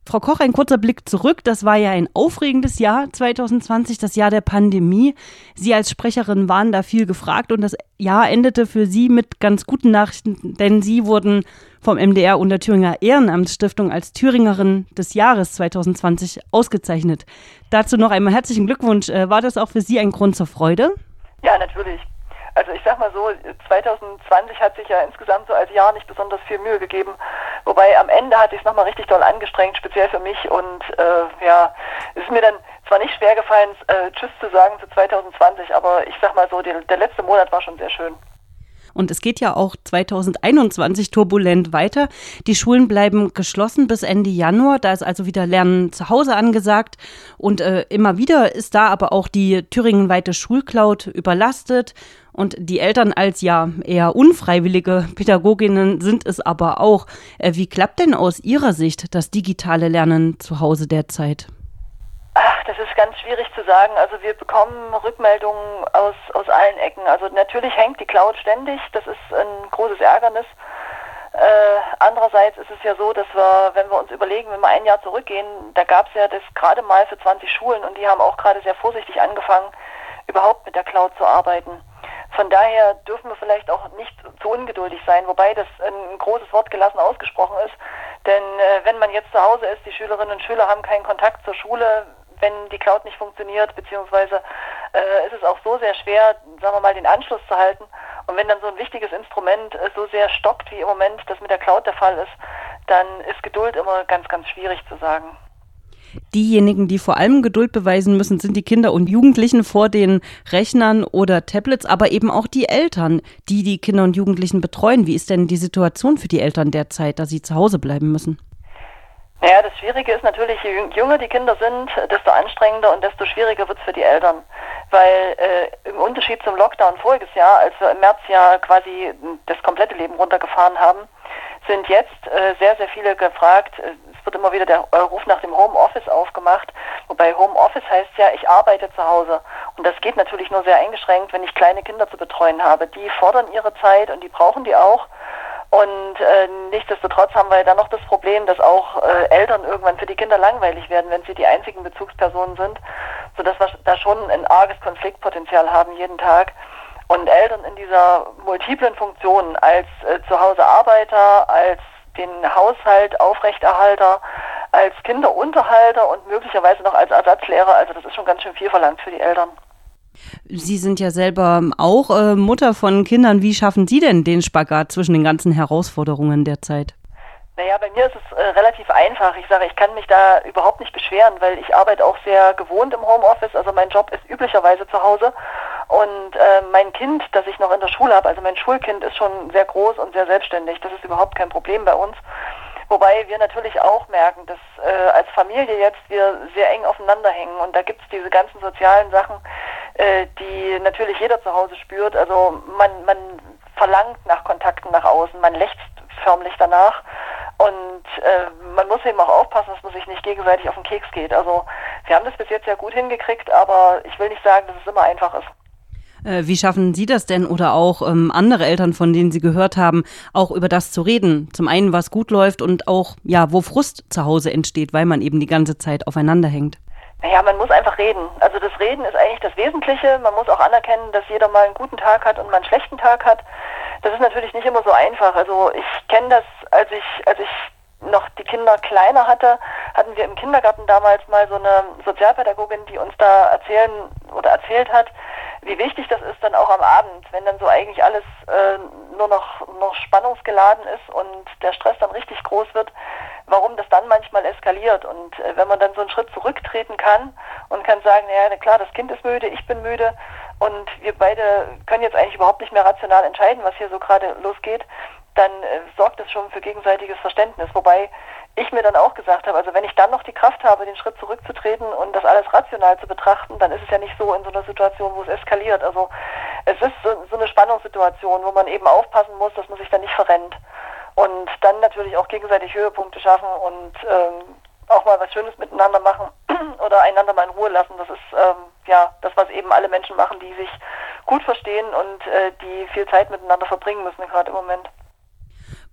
Frau Koch, ein kurzer Blick zurück. Das war ja ein aufregendes Jahr 2020, das Jahr der Pandemie. Sie als Sprecherin waren da viel gefragt und das Jahr endete für Sie mit ganz guten Nachrichten, denn Sie wurden vom MDR und der Thüringer Ehrenamtsstiftung als Thüringerin des Jahres 2020 ausgezeichnet. Dazu noch einmal herzlichen Glückwunsch. War das auch für Sie ein Grund zur Freude? Ja, natürlich. Also ich sag mal so, 2020 hat sich ja insgesamt so als Jahr nicht besonders viel Mühe gegeben. Wobei am Ende hat sich es nochmal richtig doll angestrengt, speziell für mich. Und es ist mir dann zwar nicht schwer gefallen, Tschüss zu sagen zu 2020, aber ich sag mal so, der letzte Monat war schon sehr schön. Und es geht ja auch 2021 turbulent weiter. Die Schulen bleiben geschlossen bis Ende Januar. Da ist also wieder Lernen zu Hause angesagt. Und immer wieder ist da aber auch die thüringenweite Schulcloud überlastet. Und die Eltern als ja eher unfreiwillige Pädagoginnen sind es aber auch. Wie klappt denn aus Ihrer Sicht das digitale Lernen zu Hause derzeit? Ach, das ist ganz schwierig zu sagen. Also wir bekommen Rückmeldungen aus allen Ecken. Also natürlich hängt die Cloud ständig. Das ist ein großes Ärgernis. Andererseits ist es ja so, dass wir, wenn wir uns überlegen, wenn wir ein Jahr zurückgehen, da gab es ja das gerade mal für 20 Schulen und die haben auch gerade sehr vorsichtig angefangen, überhaupt mit der Cloud zu arbeiten. Von daher dürfen wir vielleicht auch nicht zu ungeduldig sein, wobei das ein großes Wort gelassen ausgesprochen ist. Denn wenn man jetzt zu Hause ist, die Schülerinnen und Schüler haben keinen Kontakt zur Schule, wenn die Cloud nicht funktioniert, beziehungsweise ist es auch so sehr schwer, sagen wir mal, den Anschluss zu halten. Und wenn dann so ein wichtiges Instrument so sehr stockt, wie im Moment das mit der Cloud der Fall ist, dann ist Geduld immer ganz, ganz schwierig zu sagen. Diejenigen, die vor allem Geduld beweisen müssen, sind die Kinder und Jugendlichen vor den Rechnern oder Tablets, aber eben auch die Eltern, die die Kinder und Jugendlichen betreuen. Wie ist denn die Situation für die Eltern derzeit, da sie zu Hause bleiben müssen? Naja, das Schwierige ist natürlich, je jünger die Kinder sind, desto anstrengender und desto schwieriger wird es für die Eltern. Weil im Unterschied zum Lockdown voriges Jahr, als wir im März ja quasi das komplette Leben runtergefahren haben, sind jetzt sehr, sehr viele gefragt. Es wird immer wieder der Ruf nach dem Homeoffice aufgemacht. Wobei Homeoffice heißt ja, ich arbeite zu Hause. Und das geht natürlich nur sehr eingeschränkt, wenn ich kleine Kinder zu betreuen habe. Die fordern ihre Zeit und die brauchen die auch. Und nichtsdestotrotz haben wir dann noch das Problem, dass auch Eltern irgendwann für die Kinder langweilig werden, wenn sie die einzigen Bezugspersonen sind, sodass wir da schon ein arges Konfliktpotenzial haben jeden Tag. Und Eltern in dieser multiplen Funktion als Zuhause-Arbeiter, als den Haushalt Aufrechterhalter, als Kinderunterhalter und möglicherweise noch als Ersatzlehrer, also das ist schon ganz schön viel verlangt für die Eltern. Sie sind ja selber auch Mutter von Kindern. Wie schaffen Sie denn den Spagat zwischen den ganzen Herausforderungen derzeit? Naja, bei mir ist es relativ einfach. Ich sage, ich kann mich da überhaupt nicht beschweren, weil ich arbeite auch sehr gewohnt im Homeoffice. Also mein Job ist üblicherweise zu Hause. Und mein Kind, das ich noch in der Schule habe, also mein Schulkind, ist schon sehr groß und sehr selbstständig. Das ist überhaupt kein Problem bei uns. Wobei wir natürlich auch merken, dass als Familie jetzt wir sehr eng aufeinander hängen. Und da gibt es diese ganzen sozialen Sachen, die natürlich jeder zu Hause spürt. Also man verlangt nach Kontakten nach außen, man lechzt förmlich danach. Und man muss eben auch aufpassen, dass man sich nicht gegenseitig auf den Keks geht. Also wir haben das bis jetzt sehr gut hingekriegt, aber ich will nicht sagen, dass es immer einfach ist. Wie schaffen Sie das denn oder auch andere Eltern, von denen Sie gehört haben, auch über das zu reden? Zum einen, was gut läuft und auch, ja, wo Frust zu Hause entsteht, weil man eben die ganze Zeit aufeinander hängt. Naja, man muss einfach reden. Also das Reden ist eigentlich das Wesentliche. Man muss auch anerkennen, dass jeder mal einen guten Tag hat und mal einen schlechten Tag hat. Das ist natürlich nicht immer so einfach. Also ich kenne das, als ich noch die Kinder kleiner hatte, hatten wir im Kindergarten damals mal so eine Sozialpädagogin, die uns da erzählt hat, wie wichtig das ist dann auch am Abend, wenn dann so eigentlich alles nur noch spannungsgeladen ist und der Stress dann richtig groß wird, warum das dann manchmal eskaliert. Und wenn man dann so einen Schritt zurücktreten kann und kann sagen, naja, klar, das Kind ist müde, ich bin müde und wir beide können jetzt eigentlich überhaupt nicht mehr rational entscheiden, was hier so gerade losgeht, dann sorgt das schon für gegenseitiges Verständnis. Wobei ich mir dann auch gesagt habe, also wenn ich dann noch die Kraft habe, den Schritt zurückzutreten und das alles rational zu betrachten, dann ist es ja nicht so in so einer Situation, wo es eskaliert. Also es ist so eine Spannungssituation, wo man eben aufpassen muss, dass man sich da nicht verrennt. Und dann natürlich auch gegenseitig Höhepunkte schaffen und auch mal was Schönes miteinander machen oder einander mal in Ruhe lassen. Das ist das, was eben alle Menschen machen, die sich gut verstehen und die viel Zeit miteinander verbringen müssen, gerade im Moment.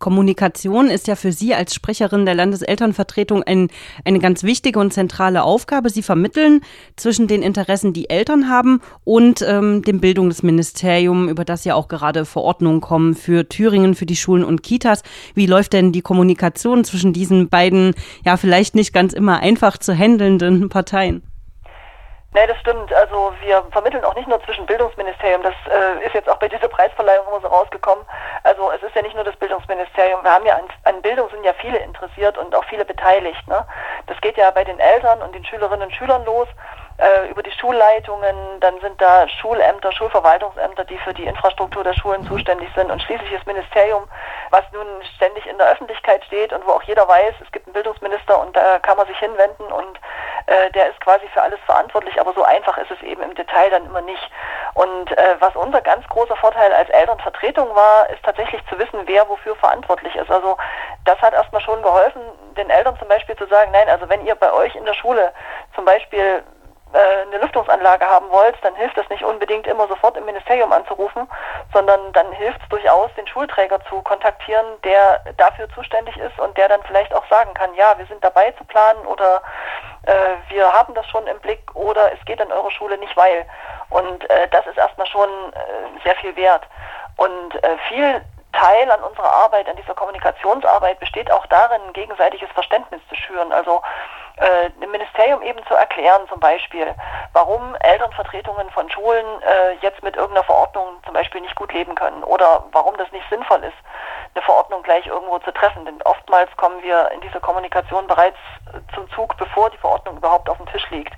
Kommunikation ist ja für Sie als Sprecherin der Landeselternvertretung eine ganz wichtige und zentrale Aufgabe. Sie vermitteln zwischen den Interessen, die Eltern haben, und dem Bildungsministerium, über das ja auch gerade Verordnungen kommen für Thüringen, für die Schulen und Kitas. Wie läuft denn die Kommunikation zwischen diesen beiden, ja vielleicht nicht ganz immer einfach zu handelnden Parteien? Nee, das stimmt. Also wir vermitteln auch nicht nur zwischen Bildungsministerium, das ist jetzt auch bei dieser Preisverleihung immer so rausgekommen. Also es ist ja nicht nur das Bildungsministerium, wir haben ja an Bildung sind ja viele interessiert und auch viele beteiligt. Ne? Das geht ja bei den Eltern und den Schülerinnen und Schülern los, über die Schulleitungen, dann sind da Schulämter, Schulverwaltungsämter, die für die Infrastruktur der Schulen zuständig sind, und schließlich das Ministerium, was nun ständig in der Öffentlichkeit steht und wo auch jeder weiß, es gibt einen Bildungsminister und da kann man sich hinwenden und der ist quasi für alles verantwortlich, aber so einfach ist es eben im Detail dann immer nicht. Und was unser ganz großer Vorteil als Elternvertretung war, ist tatsächlich zu wissen, wer wofür verantwortlich ist. Also das hat erstmal schon geholfen, den Eltern zum Beispiel zu sagen, nein, also wenn ihr bei euch in der Schule zum Beispiel eine Lüftungsanlage haben wollt, dann hilft es nicht unbedingt immer sofort im Ministerium anzurufen, sondern dann hilft es durchaus, den Schulträger zu kontaktieren, der dafür zuständig ist und der dann vielleicht auch sagen kann, ja, wir sind dabei zu planen oder wir haben das schon im Blick oder es geht an eure Schule nicht, weil. Und das ist erstmal schon sehr viel wert. Und viel Teil an unserer Arbeit, an dieser Kommunikationsarbeit besteht auch darin, gegenseitiges Verständnis zu schüren. Also dem Ministerium eben zu erklären, zum Beispiel, warum Elternvertretungen von Schulen jetzt mit irgendeiner Verordnung zum Beispiel nicht gut leben können oder warum das nicht sinnvoll ist, eine Verordnung gleich irgendwo zu treffen. Denn oftmals kommen wir in dieser Kommunikation bereits zum Zug, bevor die Verordnung überhaupt auf dem Tisch liegt.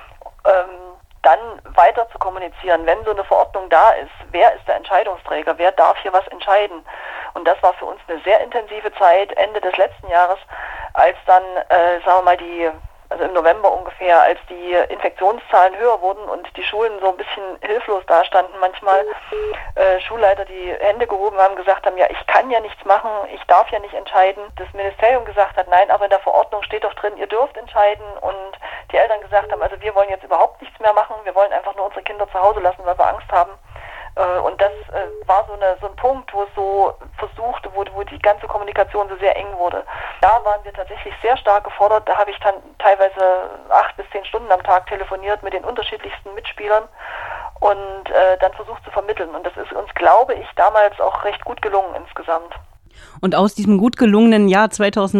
Dann weiter zu kommunizieren, wenn so eine Verordnung da ist, wer ist der Entscheidungsträger, wer darf hier was entscheiden. Und das war für uns eine sehr intensive Zeit, Ende des letzten Jahres, als dann, sagen wir mal, also im November ungefähr, als die Infektionszahlen höher wurden und die Schulen so ein bisschen hilflos dastanden, manchmal Schulleiter die Hände gehoben haben, gesagt haben, ja, ich kann ja nichts machen, ich darf ja nicht entscheiden. Das Ministerium gesagt hat, nein, aber in der Verordnung steht doch drin, ihr dürft entscheiden, und die Eltern gesagt haben, also wir wollen jetzt überhaupt nichts mehr machen, wir wollen einfach nur unsere Kinder zu Hause lassen, weil wir Angst haben. Und das war so ein Punkt, wo es so versuchte, wo die ganze Kommunikation so sehr eng wurde. Da waren wir tatsächlich sehr stark gefordert. Da habe ich dann teilweise 8 bis 10 Stunden am Tag telefoniert mit den unterschiedlichsten Mitspielern und dann versucht zu vermitteln. Und das ist uns, glaube ich, damals auch recht gut gelungen insgesamt. Und aus diesem gut gelungenen Jahr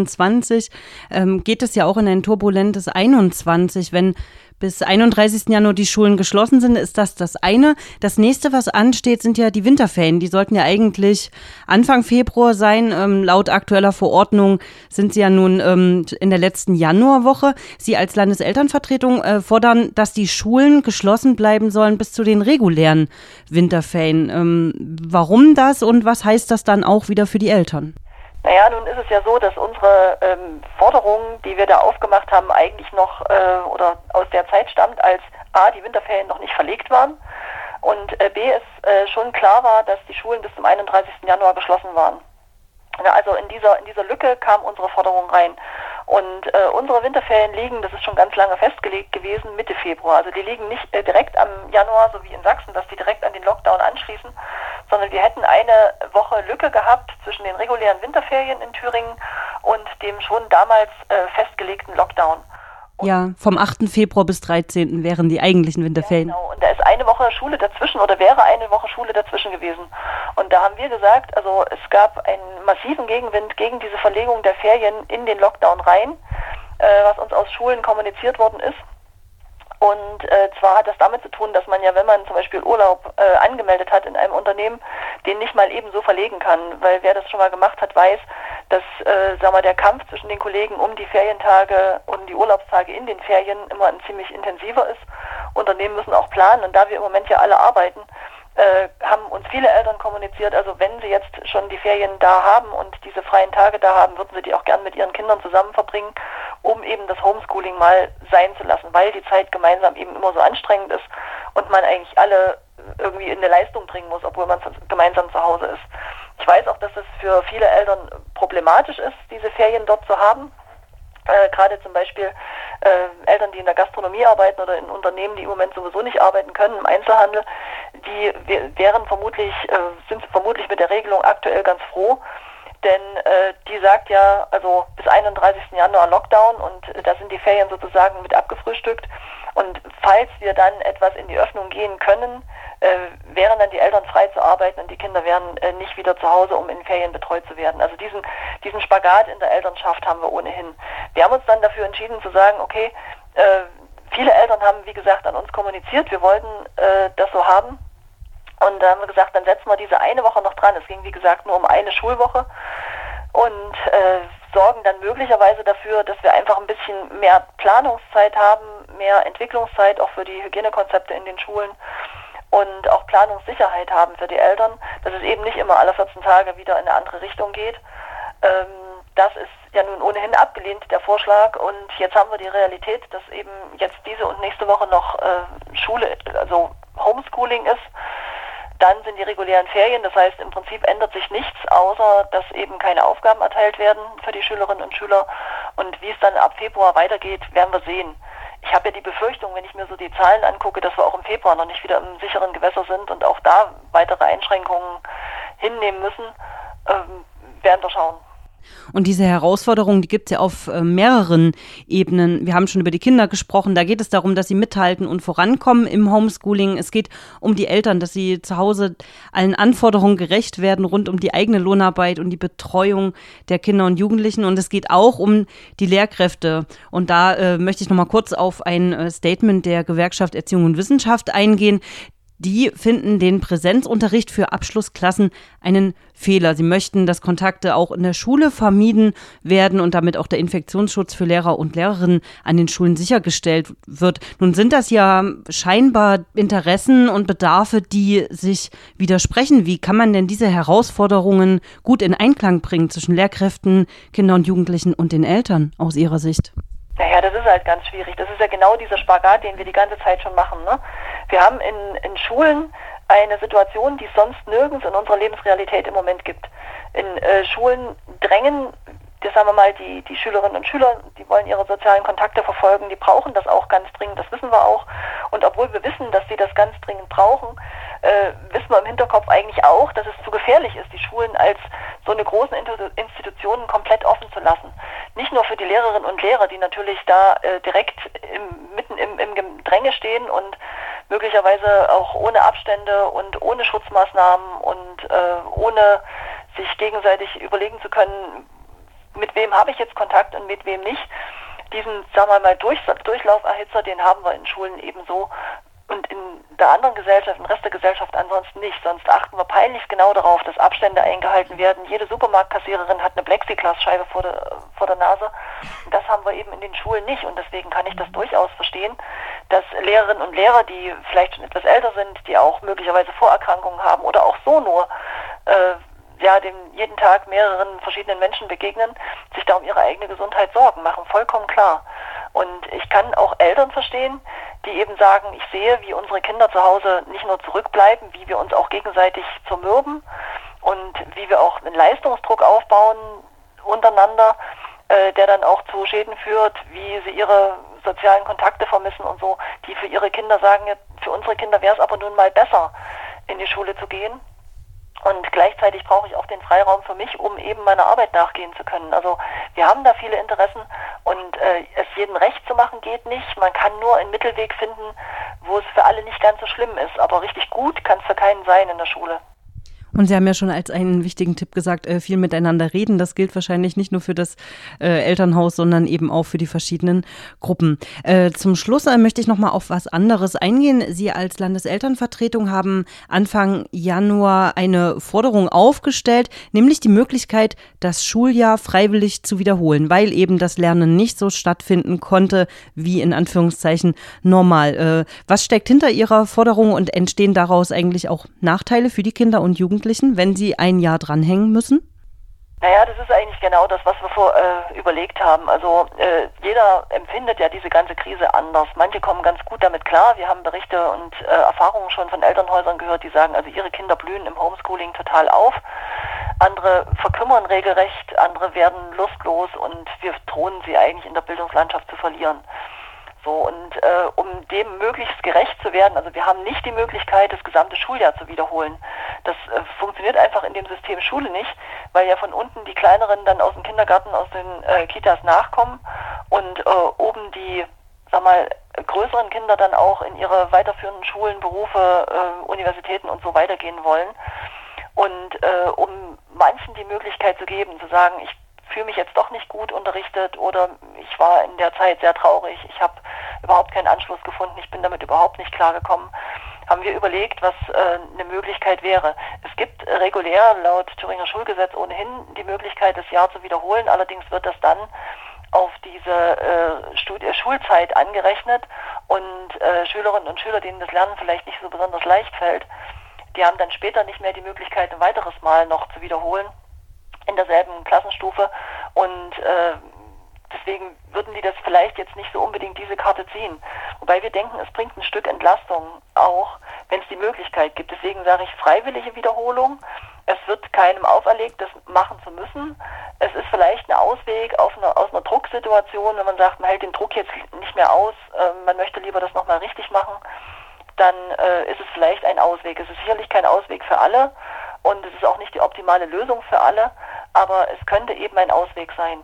2020 geht es ja auch in ein turbulentes 21. Wenn bis 31. Januar die Schulen geschlossen sind, ist das eine. Das nächste, was ansteht, sind ja die Winterferien. Die sollten ja eigentlich Anfang Februar sein. Laut aktueller Verordnung sind sie ja nun in der letzten Januarwoche. Sie als Landeselternvertretung fordern, dass die Schulen geschlossen bleiben sollen bis zu den regulären Winterferien. Warum das und was heißt das dann auch wieder für die Eltern? Naja, nun ist es ja so, dass unsere Forderung, die wir da aufgemacht haben, eigentlich noch oder aus der Zeit stammt, als A, die Winterferien noch nicht verlegt waren und B, es schon klar war, dass die Schulen bis zum 31. Januar geschlossen waren. Ja, also in dieser Lücke kam unsere Forderung rein. Und unsere Winterferien liegen, das ist schon ganz lange festgelegt gewesen, Mitte Februar. Also die liegen nicht direkt am Januar, so wie in Sachsen, dass die direkt an den Lockdown anschließen, sondern wir hätten eine Woche Lücke gehabt zwischen den regulären Winterferien in Thüringen und dem schon damals festgelegten Lockdown. Ja, vom 8. Februar bis 13. wären die eigentlichen Winterferien. Ja, genau. Und da ist eine Woche Schule dazwischen oder wäre eine Woche Schule dazwischen gewesen. Und da haben wir gesagt, also es gab einen massiven Gegenwind gegen diese Verlegung der Ferien in den Lockdown rein, was uns aus Schulen kommuniziert worden ist. Und zwar hat das damit zu tun, dass man ja, wenn man zum Beispiel Urlaub angemeldet hat in einem Unternehmen, den nicht mal eben so verlegen kann. Weil wer das schon mal gemacht hat, weiß, dass der Kampf zwischen den Kollegen um die Ferientage und die Urlaubstage in den Ferien immer ein ziemlich intensiver ist. Unternehmen müssen auch planen, und da wir im Moment ja alle arbeiten, haben uns viele Eltern kommuniziert, also wenn sie jetzt schon die Ferien da haben und diese freien Tage da haben, würden sie die auch gern mit ihren Kindern zusammen verbringen, um eben das Homeschooling mal sein zu lassen, weil die Zeit gemeinsam eben immer so anstrengend ist und man eigentlich alle irgendwie in eine Leistung bringen muss, obwohl man gemeinsam zu Hause ist. Ich weiß auch, dass es für viele Eltern problematisch ist, diese Ferien dort zu haben. Gerade zum Beispiel Eltern, die in der Gastronomie arbeiten oder in Unternehmen, die im Moment sowieso nicht arbeiten können, im Einzelhandel, die sind vermutlich mit der Regelung aktuell ganz froh. Denn die sagt ja, also bis 31. Januar Lockdown und da sind die Ferien sozusagen mit abgefrühstückt. Und falls wir dann etwas in die Öffnung gehen können, wären dann die Eltern frei zu arbeiten und die Kinder wären nicht wieder zu Hause, um in Ferien betreut zu werden. Also diesen Spagat in der Elternschaft haben wir ohnehin. Wir haben uns dann dafür entschieden zu sagen, okay, viele Eltern haben, wie gesagt, an uns kommuniziert, wir wollten das so haben. Und da haben wir gesagt, dann setzen wir diese eine Woche noch dran. Es ging, wie gesagt, nur um eine Schulwoche und sorgen dann möglicherweise dafür, dass wir einfach ein bisschen mehr Planungszeit haben, mehr Entwicklungszeit auch für die Hygienekonzepte in den Schulen und auch Planungssicherheit haben für die Eltern, dass es eben nicht immer alle 14 Tage wieder in eine andere Richtung geht. Das ist ja nun ohnehin abgelehnt, der Vorschlag, und jetzt haben wir die Realität, dass eben jetzt diese und nächste Woche noch Schule, also Homeschooling ist. Dann sind die regulären Ferien, das heißt im Prinzip ändert sich nichts, außer dass eben keine Aufgaben erteilt werden für die Schülerinnen und Schüler. Und wie es dann ab Februar weitergeht, werden wir sehen. Ich habe ja die Befürchtung, wenn ich mir so die Zahlen angucke, dass wir auch im Februar noch nicht wieder im sicheren Gewässer sind und auch da weitere Einschränkungen hinnehmen müssen, werden wir schauen. Und diese Herausforderung, die gibt es ja auf mehreren Ebenen. Wir haben schon über die Kinder gesprochen. Da geht es darum, dass sie mithalten und vorankommen im Homeschooling. Es geht um die Eltern, dass sie zu Hause allen Anforderungen gerecht werden rund um die eigene Lohnarbeit und die Betreuung der Kinder und Jugendlichen. Und es geht auch um die Lehrkräfte. Und da möchte ich noch mal kurz auf ein Statement der Gewerkschaft Erziehung und Wissenschaft eingehen. Die finden den Präsenzunterricht für Abschlussklassen einen Fehler. Sie möchten, dass Kontakte auch in der Schule vermieden werden und damit auch der Infektionsschutz für Lehrer und Lehrerinnen an den Schulen sichergestellt wird. Nun sind das ja scheinbar Interessen und Bedarfe, die sich widersprechen. Wie kann man denn diese Herausforderungen gut in Einklang bringen zwischen Lehrkräften, Kindern und Jugendlichen und den Eltern aus Ihrer Sicht? Naja, das ist halt ganz schwierig. Das ist ja genau dieser Spagat, den wir die ganze Zeit schon machen, ne? Wir haben in Schulen eine Situation, die es sonst nirgends in unserer Lebensrealität im Moment gibt. In Schulen drängen, das sagen wir mal, die Schülerinnen und Schüler, die wollen ihre sozialen Kontakte verfolgen, die brauchen das auch ganz dringend, das wissen wir auch. Und obwohl wir wissen, dass sie das ganz dringend brauchen, wissen wir im Hinterkopf eigentlich auch, dass es zu gefährlich ist, die Schulen als so eine großen Institutionen komplett offen zu lassen. Nicht nur für die Lehrerinnen und Lehrer, die natürlich da direkt mitten im Gedränge stehen und möglicherweise auch ohne Abstände und ohne Schutzmaßnahmen und ohne sich gegenseitig überlegen zu können, mit wem habe ich jetzt Kontakt und mit wem nicht. Diesen, sagen wir mal, Durchlauferhitzer, den haben wir in Schulen ebenso und in der anderen Gesellschaft, im Rest der Gesellschaft ansonsten nicht. Sonst achten wir peinlich genau darauf, dass Abstände eingehalten werden. Jede Supermarktkassiererin hat eine Plexiglasscheibe vor der Nase. Das haben wir eben in den Schulen nicht und deswegen kann ich das durchaus verstehen, dass Lehrerinnen und Lehrer, die vielleicht schon etwas älter sind, die auch möglicherweise Vorerkrankungen haben oder auch so nur dem jeden Tag mehreren verschiedenen Menschen begegnen, sich da um ihre eigene Gesundheit Sorgen machen, vollkommen klar. Und ich kann auch Eltern verstehen, die eben sagen, ich sehe, wie unsere Kinder zu Hause nicht nur zurückbleiben, wie wir uns auch gegenseitig zermürben und wie wir auch einen Leistungsdruck aufbauen untereinander, der dann auch zu Schäden führt, wie sie ihre sozialen Kontakte vermissen und so, die für ihre Kinder sagen, für unsere Kinder wäre es aber nun mal besser, in die Schule zu gehen. Und gleichzeitig brauche ich auch den Freiraum für mich, um eben meiner Arbeit nachgehen zu können. Also wir haben da viele Interessen und es jedem recht zu machen geht nicht. Man kann nur einen Mittelweg finden, wo es für alle nicht ganz so schlimm ist. Aber richtig gut kann es für keinen sein in der Schule. Und Sie haben ja schon als einen wichtigen Tipp gesagt, viel miteinander reden. Das gilt wahrscheinlich nicht nur für das Elternhaus, sondern eben auch für die verschiedenen Gruppen. Zum Schluss möchte ich noch mal auf was anderes eingehen. Sie als Landeselternvertretung haben Anfang Januar eine Forderung aufgestellt, nämlich die Möglichkeit, das Schuljahr freiwillig zu wiederholen, weil eben das Lernen nicht so stattfinden konnte, wie in Anführungszeichen normal. Was steckt hinter Ihrer Forderung und entstehen daraus eigentlich auch Nachteile für die Kinder und Jugendlichen, wenn sie ein Jahr dranhängen müssen? Naja, das ist eigentlich genau das, was wir überlegt haben. Also jeder empfindet ja diese ganze Krise anders. Manche kommen ganz gut damit klar. Wir haben Berichte und Erfahrungen schon von Elternhäusern gehört, die sagen, also ihre Kinder blühen im Homeschooling total auf. Andere verkümmern regelrecht, andere werden lustlos und wir drohen sie eigentlich in der Bildungslandschaft zu verlieren. So, und um dem möglichst gerecht zu werden, also wir haben nicht die Möglichkeit, das gesamte Schuljahr zu wiederholen. Das funktioniert einfach in dem System Schule nicht, weil ja von unten die Kleineren dann aus dem Kindergarten, aus den Kitas nachkommen und oben die, größeren Kinder dann auch in ihre weiterführenden Schulen, Berufe, Universitäten und so weitergehen wollen. Und um manchen die Möglichkeit zu geben, zu sagen, ich fühle mich jetzt doch nicht gut unterrichtet oder ich war in der Zeit sehr traurig, ich habe überhaupt keinen Anschluss gefunden, ich bin damit überhaupt nicht klargekommen, haben wir überlegt, was eine Möglichkeit wäre. Es gibt regulär laut Thüringer Schulgesetz ohnehin die Möglichkeit, das Jahr zu wiederholen, allerdings wird das dann auf diese Schulzeit angerechnet und Schülerinnen und Schüler, denen das Lernen vielleicht nicht so besonders leicht fällt, die haben dann später nicht mehr die Möglichkeit, ein weiteres Mal noch zu wiederholen in derselben Klassenstufe und deswegen würden die das vielleicht jetzt nicht so unbedingt diese Karte ziehen. Wobei wir denken, es bringt ein Stück Entlastung auch, wenn es die Möglichkeit gibt. Deswegen sage ich freiwillige Wiederholung. Es wird keinem auferlegt, das machen zu müssen. Es ist vielleicht ein Ausweg aus einer Drucksituation, wenn man sagt, man hält den Druck jetzt nicht mehr aus, man möchte lieber das nochmal richtig machen, dann ist es vielleicht ein Ausweg. Es ist sicherlich kein Ausweg für alle und es ist auch nicht die optimale Lösung für alle, aber es könnte eben ein Ausweg sein.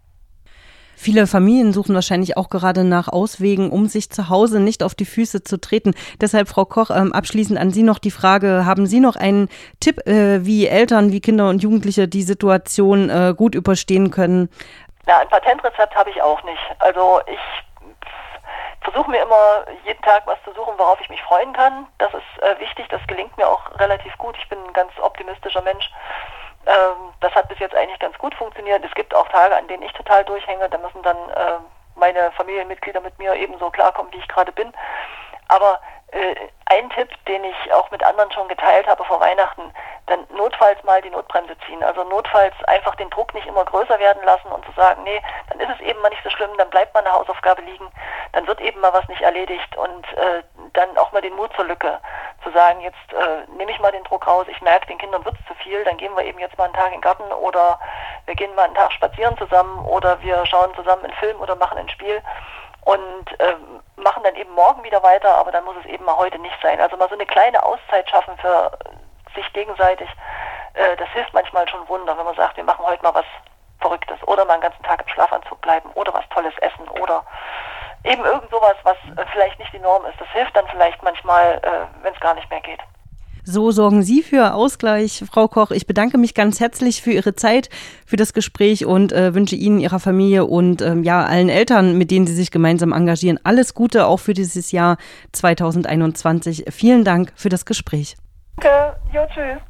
Viele Familien suchen wahrscheinlich auch gerade nach Auswegen, um sich zu Hause nicht auf die Füße zu treten. Deshalb, Frau Koch, abschließend an Sie noch die Frage, haben Sie noch einen Tipp, wie Eltern, wie Kinder und Jugendliche die Situation gut überstehen können? Ja, ein Patentrezept habe ich auch nicht. Also ich versuche mir immer jeden Tag was zu suchen, worauf ich mich freuen kann. Das ist wichtig, das gelingt mir auch relativ gut. Ich bin ein ganz optimistischer Mensch. Das hat bis jetzt eigentlich ganz gut funktioniert. Es gibt auch Tage, an denen ich total durchhänge. Da müssen dann meine Familienmitglieder mit mir ebenso klarkommen, wie ich gerade bin. Aber ein Tipp, den ich auch mit anderen schon geteilt habe vor Weihnachten, dann notfalls mal die Notbremse ziehen. Also notfalls einfach den Druck nicht immer größer werden lassen und zu sagen, nee, dann ist es eben mal nicht so schlimm, dann bleibt mal eine Hausaufgabe liegen, dann wird eben mal was nicht erledigt und dann auch mal den Mut zur Lücke. Zu sagen, jetzt nehme ich mal den Druck raus, ich merke, den Kindern wird es zu viel, dann gehen wir eben jetzt mal einen Tag in den Garten oder wir gehen mal einen Tag spazieren zusammen oder wir schauen zusammen einen Film oder machen ein Spiel und machen dann eben morgen wieder weiter, aber dann muss es eben mal heute nicht sein. Also mal so eine kleine Auszeit schaffen für sich gegenseitig, das hilft manchmal schon Wunder, wenn man sagt, wir machen heute mal was Verrücktes oder mal einen ganzen Tag im Schlafanzug bleiben oder was Tolles essen oder eben irgend sowas, was vielleicht nicht die Norm ist. Das hilft dann vielleicht manchmal, wenn es gar nicht mehr geht. So sorgen Sie für Ausgleich, Frau Koch. Ich bedanke mich ganz herzlich für Ihre Zeit, für das Gespräch und wünsche Ihnen, Ihrer Familie und allen Eltern, mit denen Sie sich gemeinsam engagieren, alles Gute auch für dieses Jahr 2021. Vielen Dank für das Gespräch. Danke. Jo, tschüss.